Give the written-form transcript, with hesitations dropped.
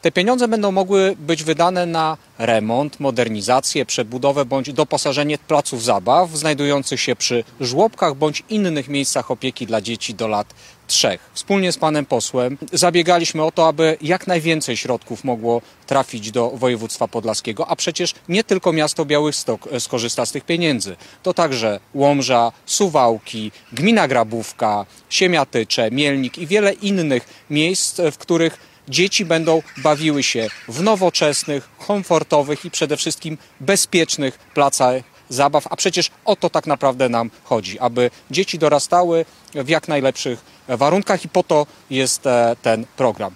Te pieniądze będą mogły być wydane na remont, modernizację, przebudowę bądź doposażenie placów zabaw znajdujących się przy żłobkach bądź innych miejscach opieki dla dzieci do lat 3. Wspólnie z panem posłem zabiegaliśmy o to, aby jak najwięcej środków mogło trafić do województwa podlaskiego, a przecież nie tylko miasto Białystok skorzysta z tych pieniędzy. To także Łomża, Suwałki, gmina Grabówka, Siemiatycze, Mielnik i wiele innych miejsc, w których dzieci będą bawiły się w nowoczesnych, komfortowych i przede wszystkim bezpiecznych placach zabaw, a przecież o to tak naprawdę nam chodzi, aby dzieci dorastały w jak najlepszych warunkach i po to jest ten program.